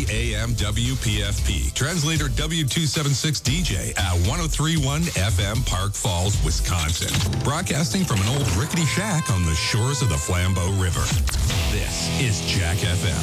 AM WPFP. Translator W276 DJ at 1031 FM Park Falls, Wisconsin. Broadcasting from an old rickety shack on the shores of the Flambeau River. This is Jack FM.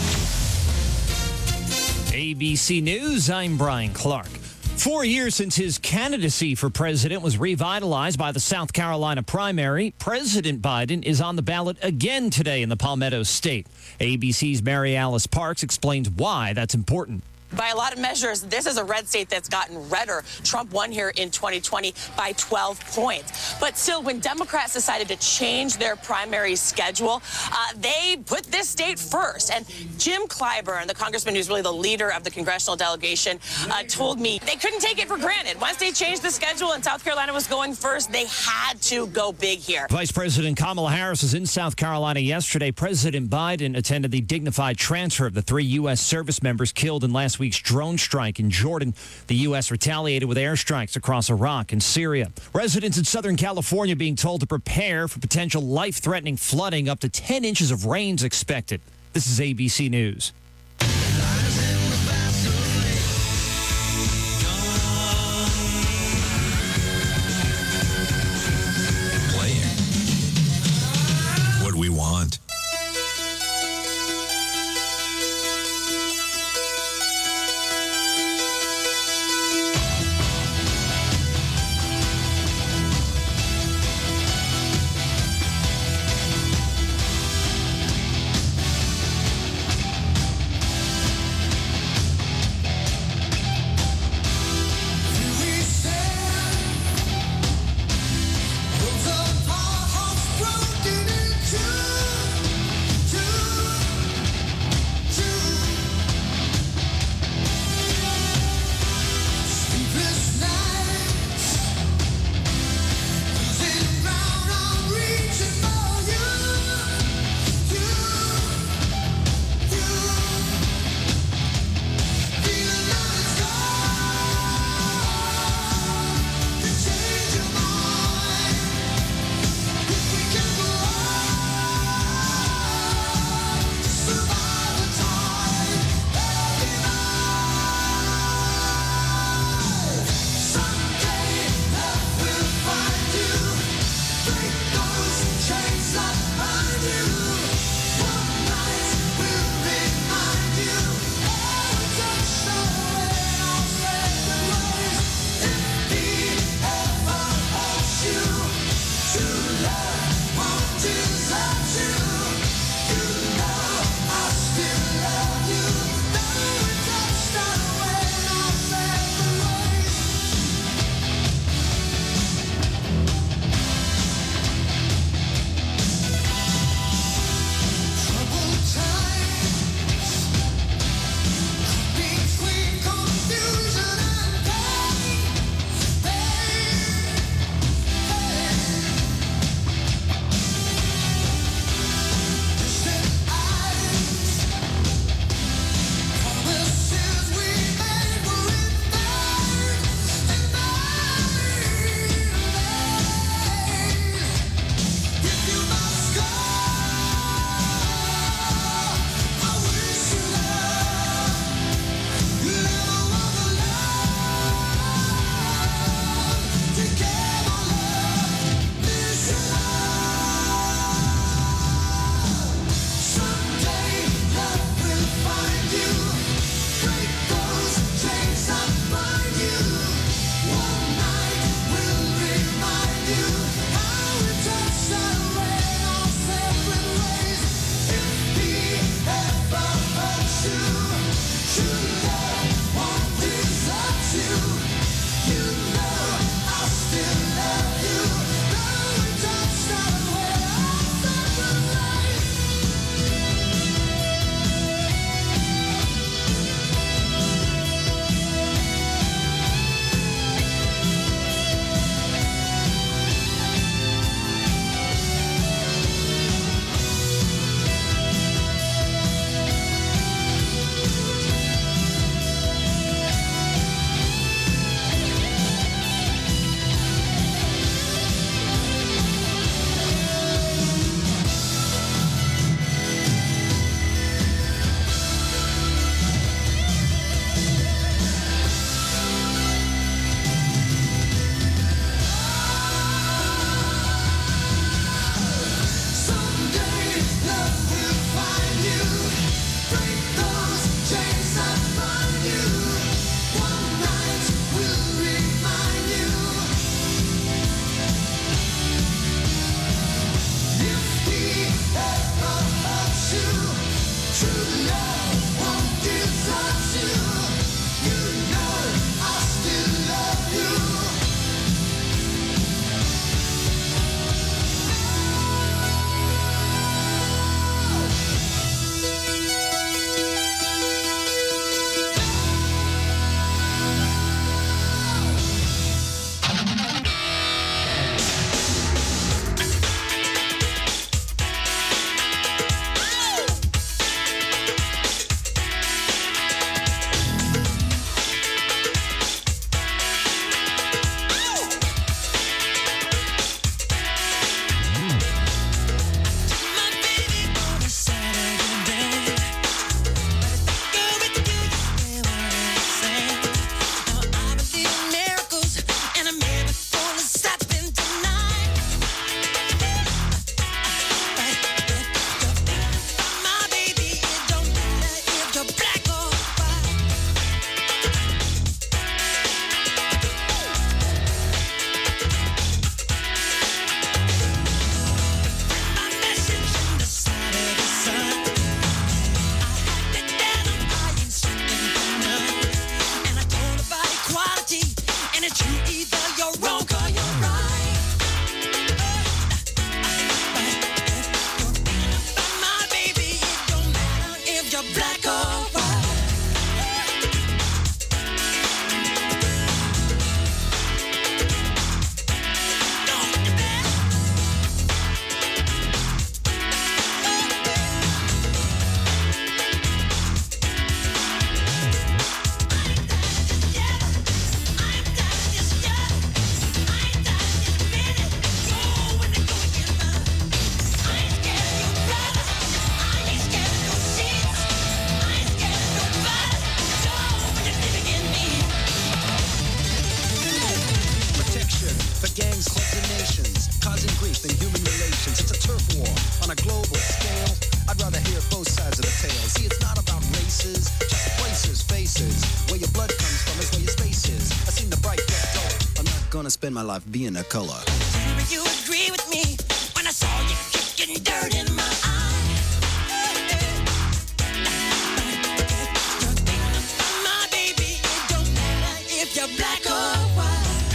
ABC News, I'm Brian Clark. 4 years since his candidacy for president was revitalized by the South Carolina primary, President Biden is on the ballot again today in the Palmetto State. ABC's Mary Alice Parks explains why that's important. By a lot of measures, this is a red state that's gotten redder. Trump won here in 2020 by 12 points. But still, when Democrats decided to change their primary schedule, they put this state first. And Jim Clyburn, the congressman who's really the leader of the congressional delegation, told me they couldn't take it for granted. Once they changed the schedule and South Carolina was going first, they had to go big here. Vice President Kamala Harris was in South Carolina yesterday. President Biden attended the dignified transfer of the 3 U.S. service members killed in last week's drone strike in Jordan. The U.S. retaliated with airstrikes across Iraq and Syria. Residents in Southern California being told to prepare for potential life-threatening flooding. Up to 10 inches of rain is expected. This is ABC News. Playing what we want. spend my life being a color. You agree with me when I saw you kicking dirt in my eye. My baby, it don't matter if you're black or white.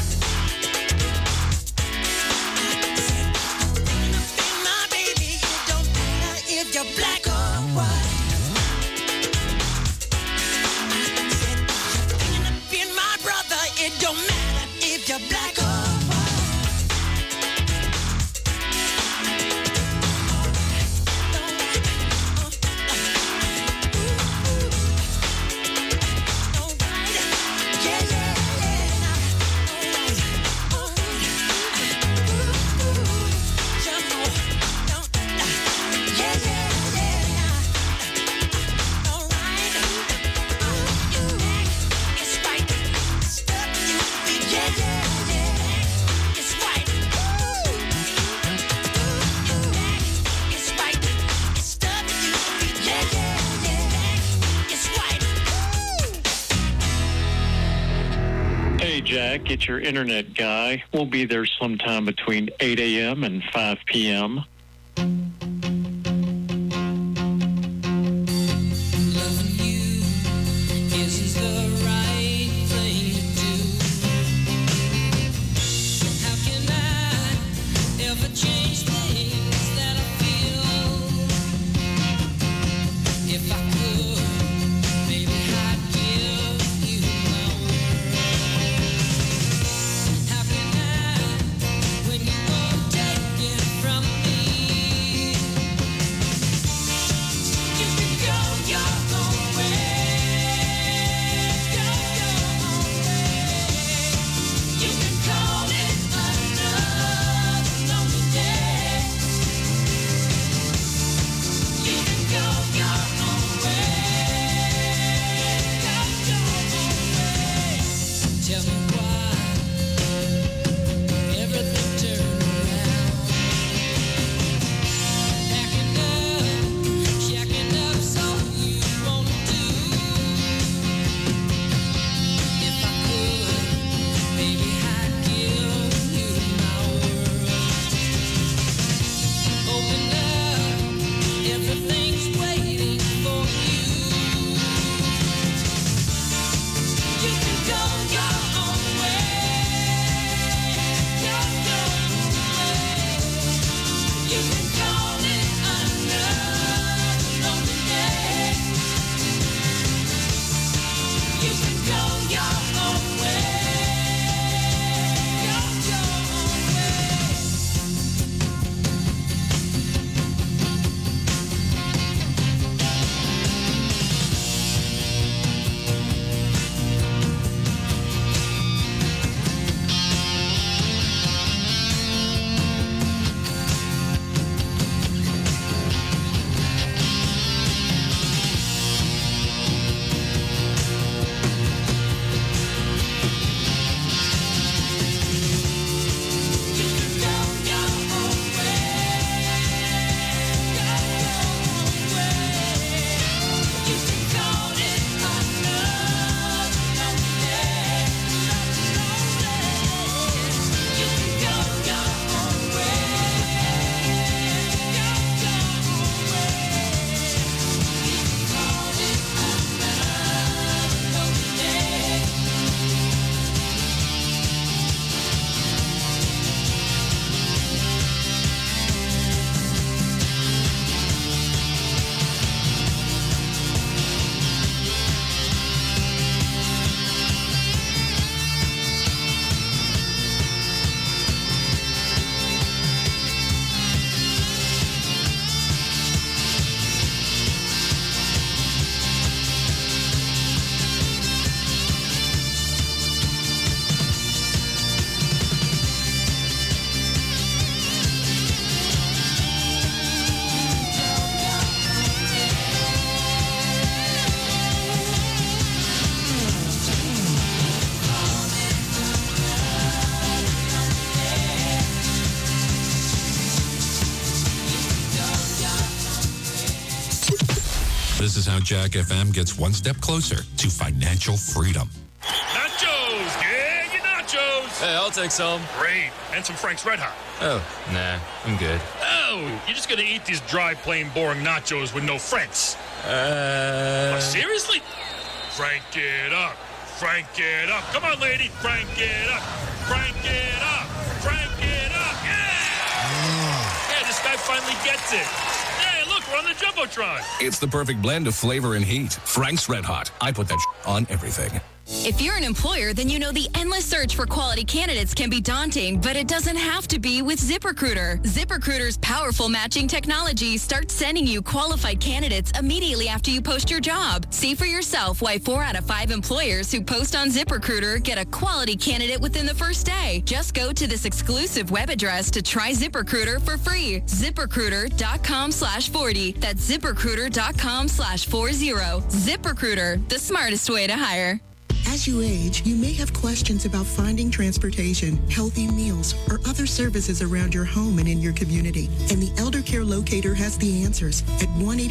My baby, it don't matter if you're black or white. Being my brother, it don't matter if you're black or Jack, it's your internet guy. We'll be there sometime between 8 a.m. and 5 p.m. This is how Jack FM gets one step closer to financial freedom. Nachos! Yeah, your nachos! Hey, I'll take some. Great. And some Frank's Red Hot. Oh, nah, I'm good. Oh, you're just going to eat these dry, plain, boring nachos with no Franks. Seriously? Frank it up. Frank it up. Come on, lady. Frank it up. Frank it up. Frank it up. Yeah! Yeah, this guy finally gets it. Hey, look, we're on the Jumbotron. It's the perfect blend of flavor and heat. Frank's Red Hot. I put that on everything. If you're an employer, then you know the endless search for quality candidates can be daunting, but it doesn't have to be with ZipRecruiter. ZipRecruiter's powerful matching technology starts sending you qualified candidates immediately after you post your job. See for yourself why 4 out of 5 employers who post on ZipRecruiter get a quality candidate within the first day. Just go to this exclusive web address to try ZipRecruiter for free. ZipRecruiter.com/40. That's ZipRecruiter.com/40. ZipRecruiter, the smartest way to hire. As you age, you may have questions about finding transportation, healthy meals, or other services around your home and in your community. And the Elder Care Locator has the answers at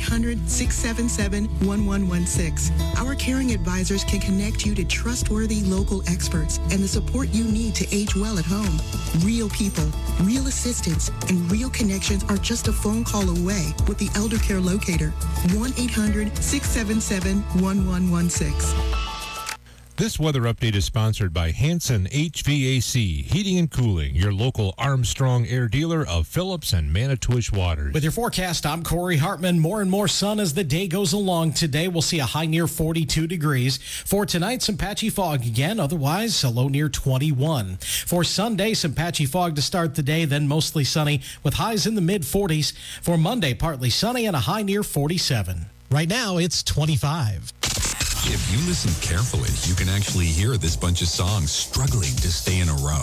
1-800-677-1116. Our caring advisors can connect you to trustworthy local experts and the support you need to age well at home. Real people, real assistance, and real connections are just a phone call away with the Elder Care Locator. 1-800-677-1116. This weather update is sponsored by Hanson HVAC, Heating and Cooling, your local Armstrong Air dealer of Phillips and Manitowish Waters. With your forecast, I'm Corey Hartman. More and more sun as the day goes along. Today, we'll see a high near 42 degrees. For tonight, some patchy fog again. Otherwise, a low near 21. For Sunday, some patchy fog to start the day, then mostly sunny with highs in the mid-40s. For Monday, partly sunny and a high near 47. Right now, it's 25. If you listen carefully, you can actually hear this bunch of songs struggling to stay in a row.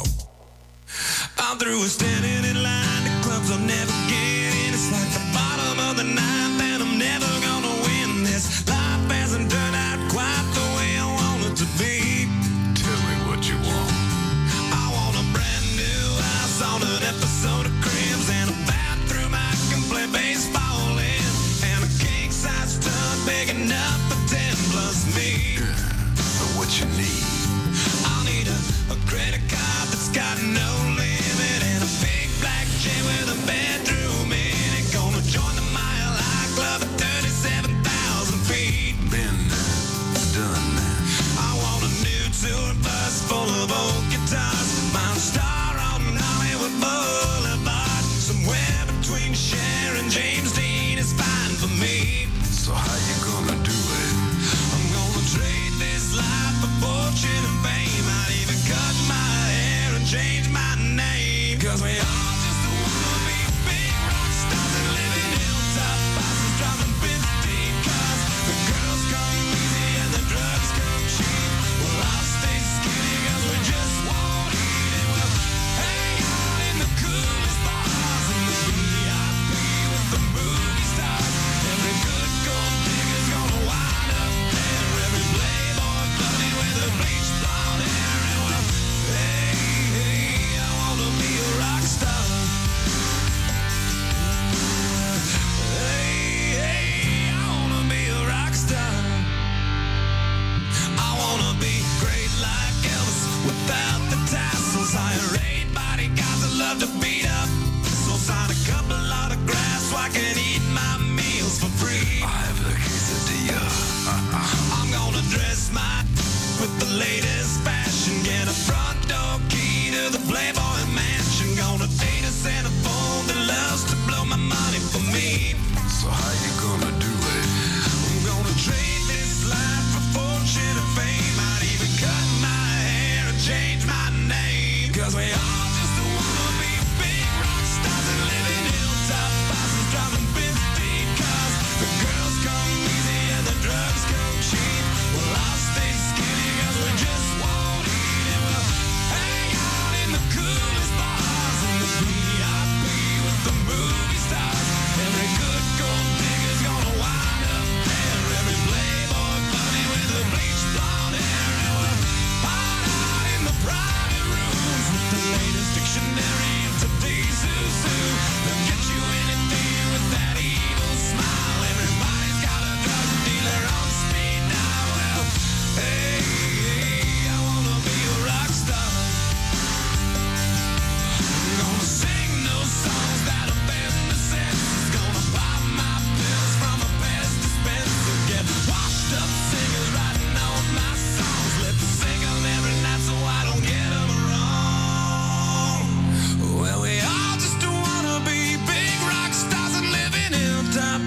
I'm through with standing in line to clubs I'm never getting. It's like the bottom of the ninth and I'm never gonna win this. Life hasn't turned out quite the way I want it to be. Tell me what you want. I want a brand new house on an episode of Cribs and a bathroom I can play baseball in. And a king-size tub big enough for 10 plus me. But what you need? I'll need a credit card that's got no limit and a big black chain with a bedroom in it. Gonna join the Mile High Club at 37,000 feet. Been done. I want a new tour bus full of old guitars. Mount Star on Hollywood Boulevard. Somewhere between Cher and James Dean is fine for me. So how you gonna do it? I'm gonna trade this life for fortune and fame. I'd even cut my hair and change my name. Cause we all just wanna be big rock stars and live in hilltop houses driving 15 cars. The girls come easy and the drugs come cheap. Well, I'll stay skinny cause we just won't eat. And we'll hang out in the coolest bars in the VIP with the movie stars. Every good gold digger's gonna wind up there. Every playboy bunny with a bleached blonde hair. And well, hey, I wanna be a rock star. Hey, I wanna be a rock star. I wanna be great like Elvis without the tassels. Hire 8 bodyguards that love to beat up. So sign a couple autographs so I can eat my meals for free. I have the quesadilla. I'm gonna dress my with the latest fashion. Get a front door key to the Playboy Mansion. Gonna date a centerfold that loves to blow my money for me. So how you gonna do it? I'm gonna trade this life for fortune and fame. I'd even cut my hair and change my name. Cause we all just wanna be big rock stars and live in hilltop houses driving 15 cars. The girls come easy and the drugs come cheap. Well, I'll stay skinny cause we just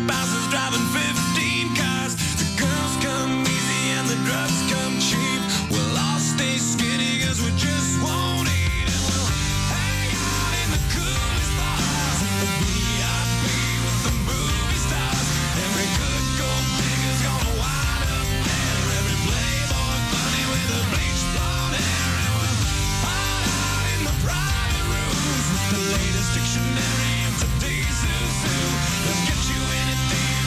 spouses driving 15 cars. The girls come easy and the drugs come cheap. We'll all stay skinny cause we just won't eat. And we'll hang out in the coolest bars at the VIP with the movie stars. Every good gold digger's gonna wind up there. Every playboy bunny with a bleached blonde hair. And we'll hide out in the private rooms with the latest dictionary of today's zoo. They'll get you anything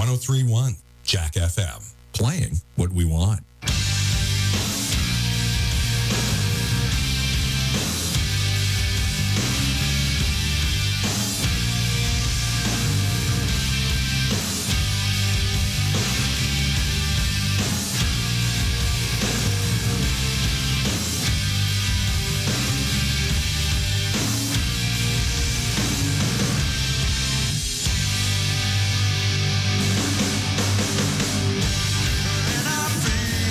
103.1 Jack FM. Playing what we want. And I feel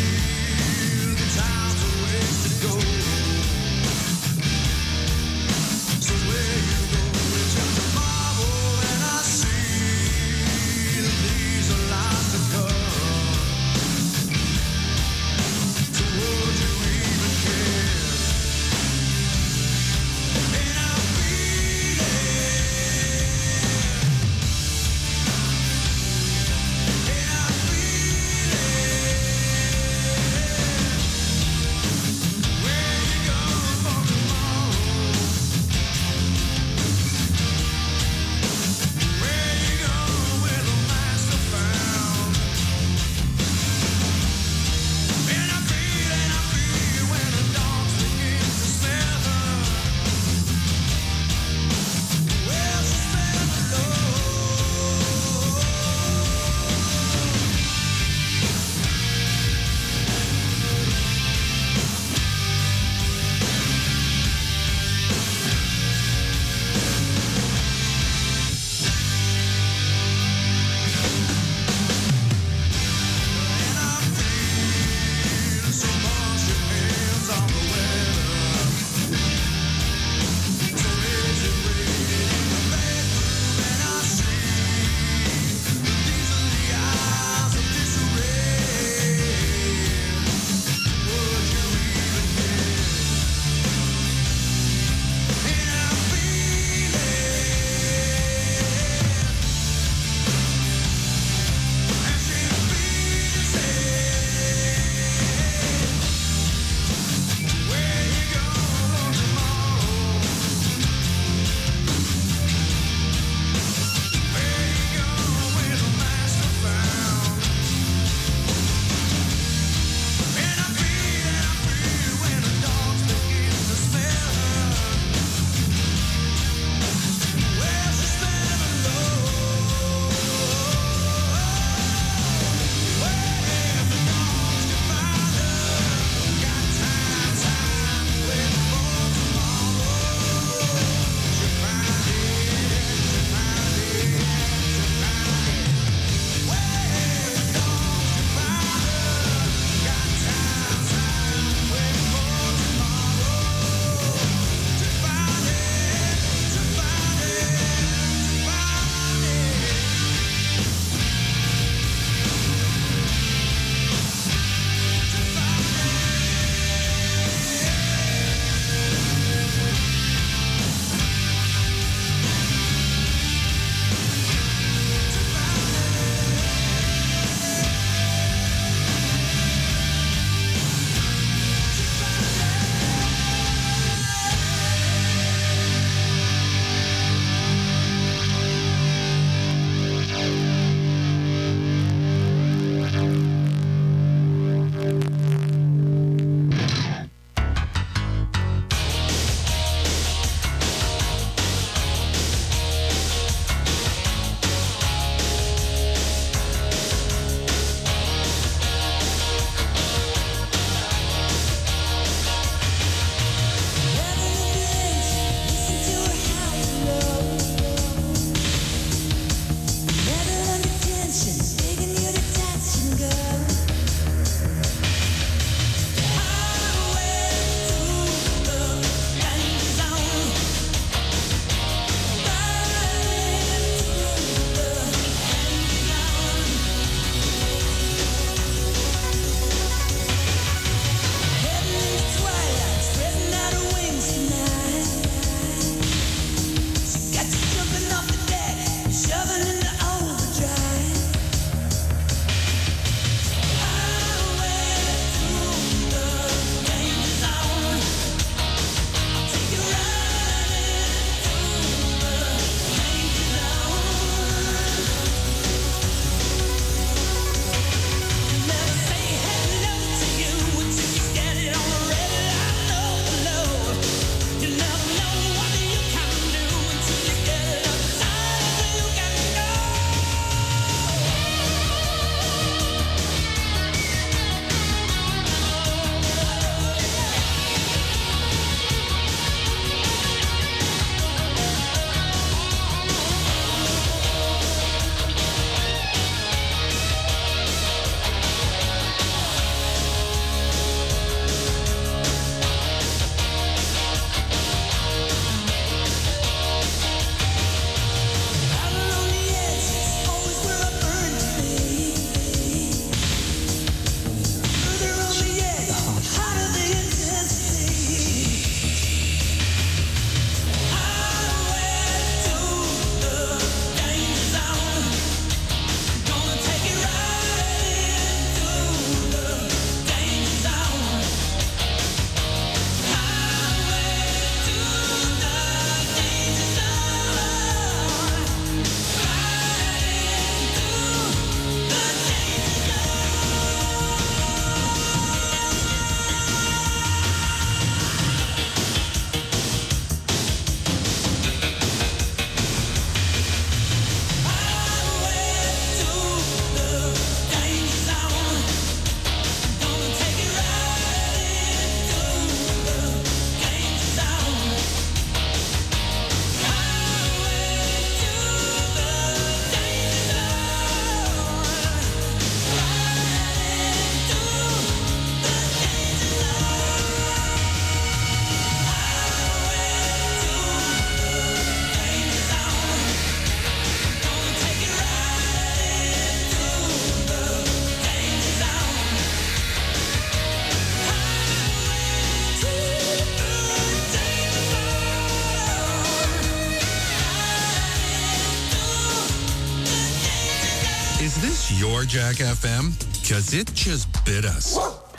Is this your Jack FM? Because it just bit us.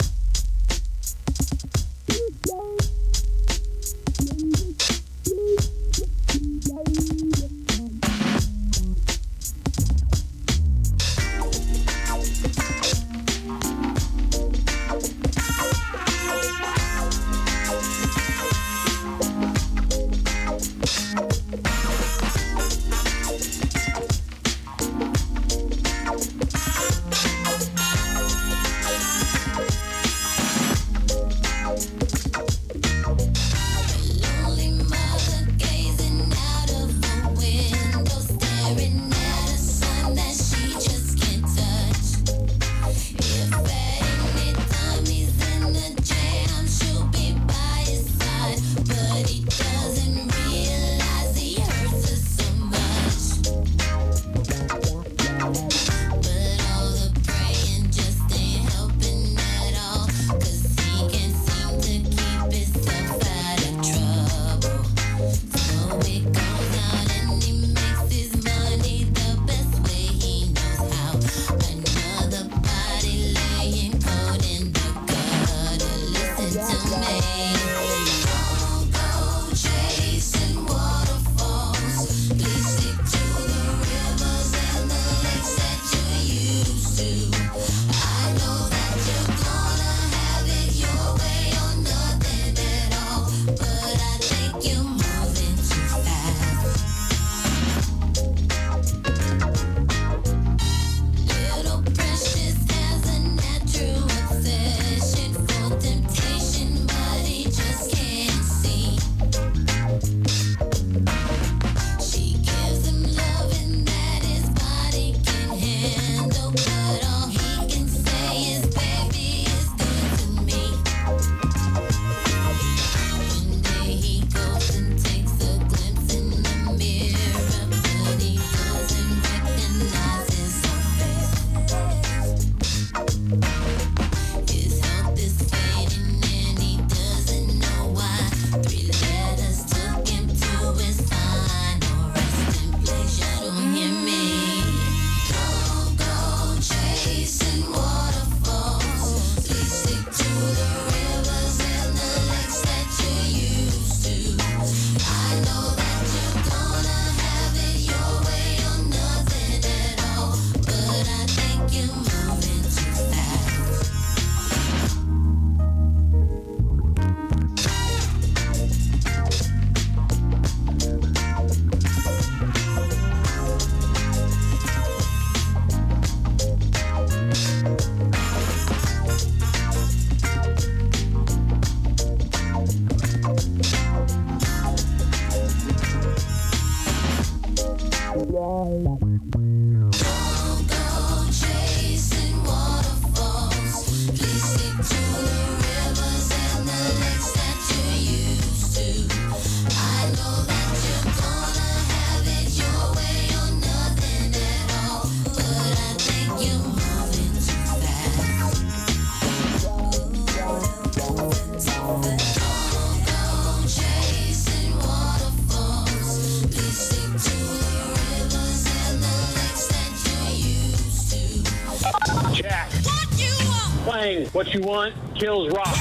What you want kills rock.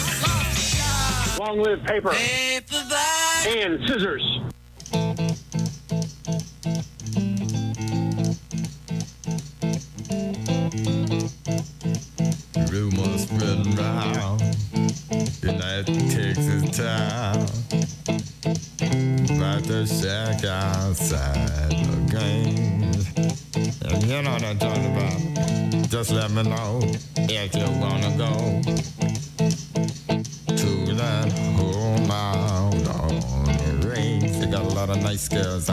Long live paper. And scissors. Rumors spreading round United Texas town about the shack outside the game. And you know what I'm talking about. Just let me know if you wanna go to that home out on the range. They got a lot of nice girls.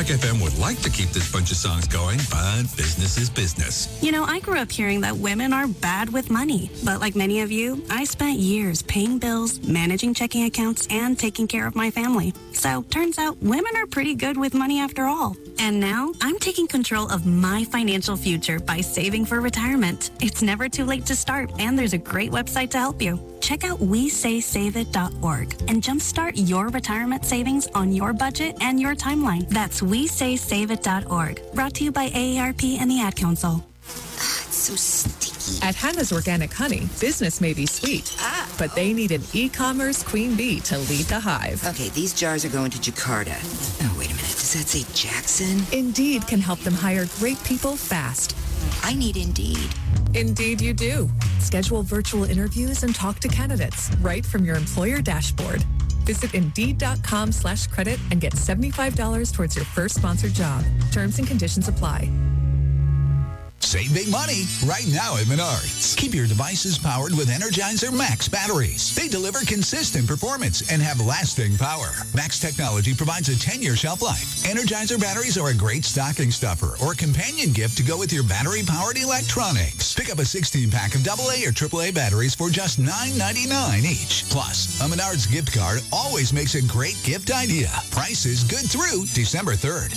Jack FM would like to keep this bunch of songs going, but business is business. You know, I grew up hearing that women are bad with money. But like many of you, I spent years paying bills, managing checking accounts, and taking care of my family. So turns out women are pretty good with money after all. And now I'm taking control of my financial future by saving for retirement. It's never too late to start, and there's a great website to help you. Check out WeSaySaveIt.org and jumpstart your retirement savings on your budget and your timeline. That's WeSaySaveIt.org. Brought to you by AARP and the Ad Council. It's so sticky. At Hannah's Organic Honey, business may be sweet, but they need an e-commerce queen bee to lead the hive. Okay, these jars are going to Jakarta. Oh, wait a minute. Does that say Jackson? Indeed can help them hire great people fast. I need Indeed. Indeed you do. Schedule virtual interviews and talk to candidates right from your employer dashboard. Visit Indeed.com/credit and get $75 towards your first sponsored job. Terms and conditions apply. Save big money right now at Menards. Keep your devices powered with Energizer Max batteries. They deliver consistent performance and have lasting power. Max technology provides a 10-year shelf life. Energizer batteries are a great stocking stuffer or companion gift to go with your battery-powered electronics. Pick up a 16-pack of AA or AAA batteries for just $9.99 each. Plus, a Menards gift card always makes a great gift idea. Price is good through December 3rd.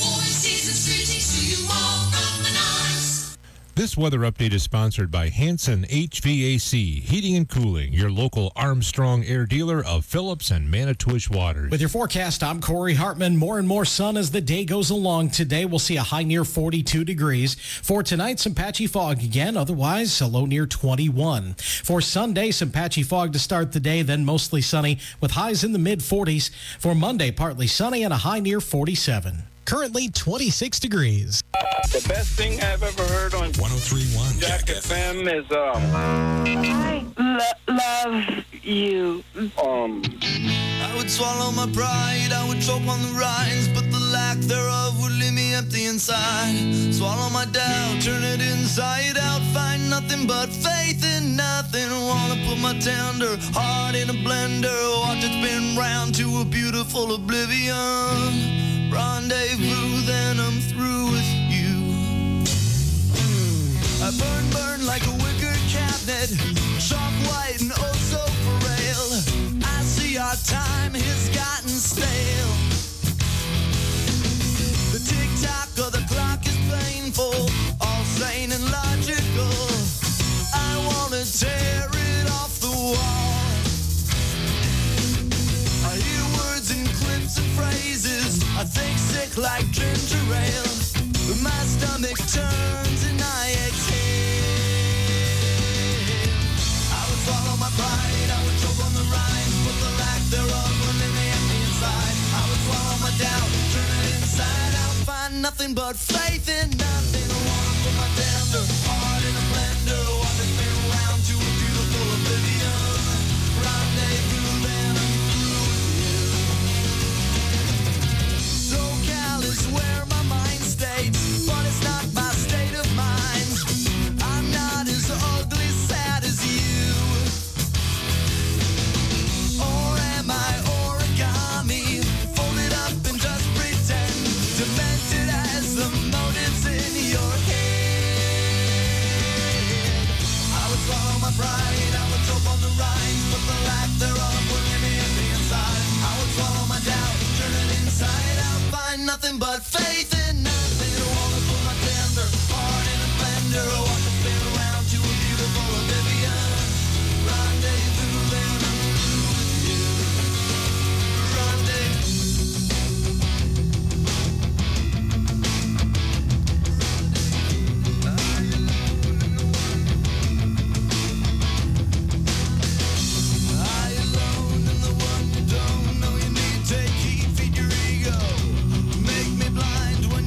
This weather update is sponsored by Hanson HVAC, Heating and Cooling, your local Armstrong air dealer of Phillips and Manitowish Waters. With your forecast, I'm Corey Hartman. More and more sun as the day goes along. Today, we'll see a high near 42 degrees. For tonight, some patchy fog again. Otherwise, a low near 21. For Sunday, some patchy fog to start the day, then mostly sunny with highs in the mid-40s. For Monday, partly sunny and a high near 47. Currently 26 degrees. The best thing I've ever heard on 103.1 Jack FM is I love you. I would swallow my pride, I would choke on the rinds, but the lack thereof would leave me empty inside. Swallow my doubt, turn it inside out, find nothing but faith in nothing. Wanna put my tender heart in a blender, watch it spin round to a beautiful oblivion. Rendezvous, then I'm through with you. I burn like a wicker cabinet, chalk white and oh so frail. I see our time has gotten stale. The tick-tock of the clock is painful, all sane and logical. I wanna tear it off the wall. I hear words and clips and phrases, I think sick like ginger ale. My stomach turns and I exhale. I would swallow my pride, I would choke on the rhymes, but the lack thereof would leave me empty inside. I would swallow my doubt, turn it inside out, find nothing but faith in nothing. I wanna put my tender heart in a blender, watch it spin around to a beautiful oblivion. Rendezvous, then I'm through with you. SoCal is where my mind stays, but it's not my state of mind. I'm not as ugly sad as you. Or am I origami, folded up and just pretend, demented as the motives in your head. I would swallow my pride, I would choke on the rhymes, but the lack thereof would leave me empty inside. I would swallow my doubt, turn it inside out, find nothing but faith in nothing. I wanna put my tender heart in a blender, watch it spin around to a beautiful oblivion. Rendezvous, then I'm through with you. I alone am the one you don't know you need. Take heed, feed your ego. Make me blind when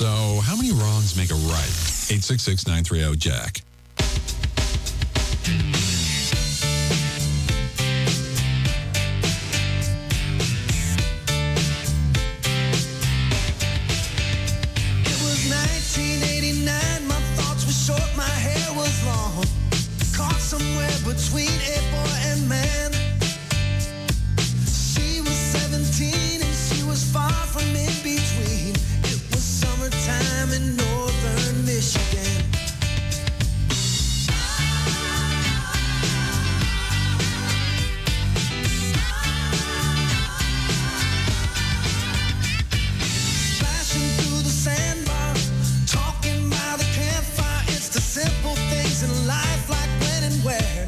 So how many wrongs make a right? 866-930-JACK. It was 1989, my thoughts were short, my hair was long. Caught somewhere between a boy and man. She was 17 and she was far from in between. It was summertime in northern Michigan. Splashing through the sandbar, talking by the campfire. It's the simple things in life, like when and where.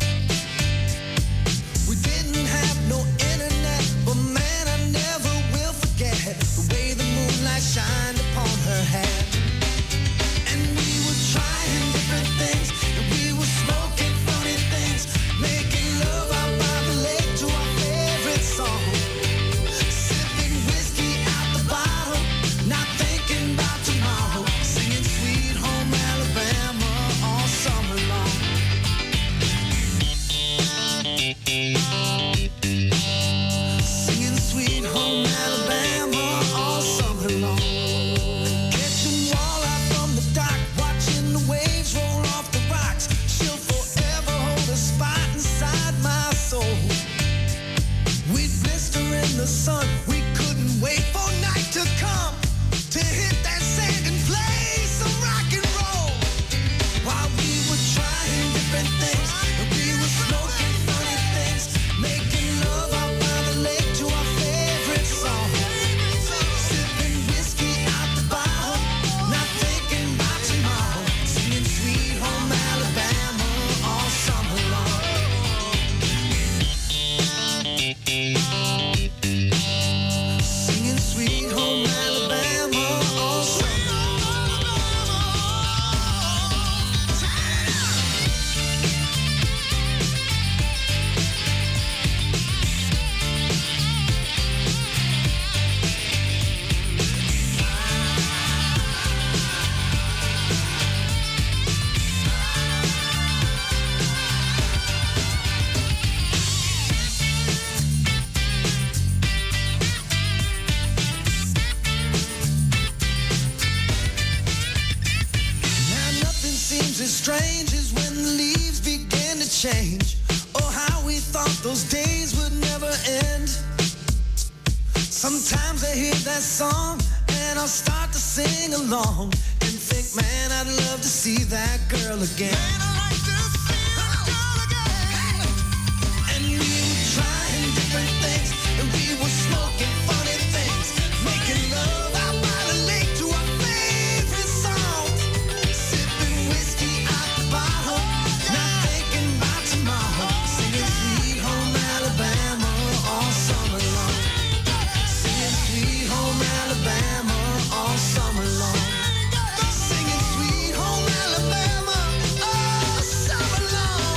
We didn't have no internet, but man, I never will forget the way the moonlight shined upon her hair. And we were trying different things, and we were smoking funny things, making love out by the lake to our favorite song. Sipping whiskey out the bottle, not thinking about tomorrow, singing Sweet Home Alabama all summer long. Singing Sweet Home Alabama all summer long. Catching walleye from the dock, watching the waves roll off the rocks. She'll forever hold a spot inside my soul. We'd blister in the sun, we couldn't wait for night to come to hit that sand and play some rock and roll. While we were trying different things, and we were smoking funny things, making love out by the lake to our favorite song. Sipping whiskey out the bottle, not thinking about tomorrow, singing Sweet Home Alabama all summer long. Singing Sweet Home Alabama all summer. Now nothing seems as strange as when the leaves begin to change. Oh, how we thought those days would never end. Sometimes I hear that song and I'll start to sing along and think, man, I'd love to see that girl again. And we were trying different things, and we were smoking funny things, making love out by the lake to our favorite songs. Sipping whiskey out the bottle, not thinking about tomorrow, singing Sweet Home Alabama all summer long. Singing Sweet Home Alabama all summer long. Singing Sweet Home Alabama all summer long.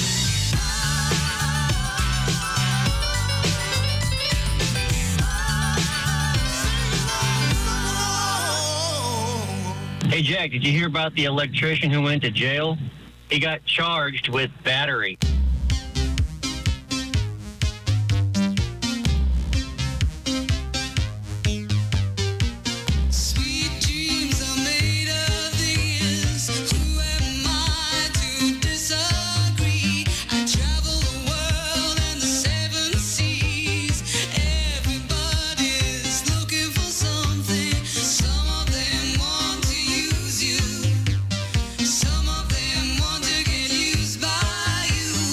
Hey, Jack, did you hear about the electrician who went to jail? He got charged with battery. Sweet dreams are made of these. Who am I to disagree? I travel the world and the seven seas. Everybody's looking for something. Some of them want to use you. Some of them want to get used by you.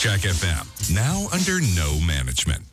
Jack FM, now under no management.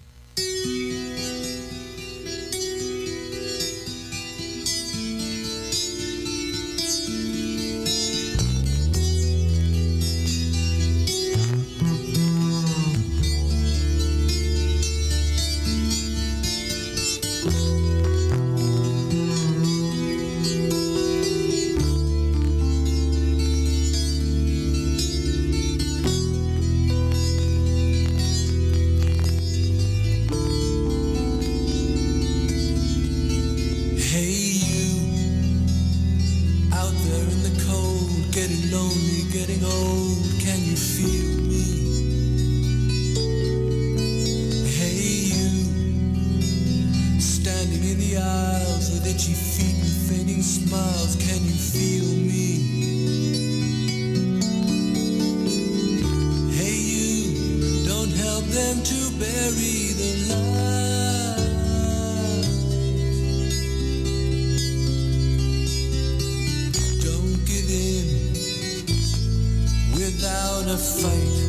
Without a fight.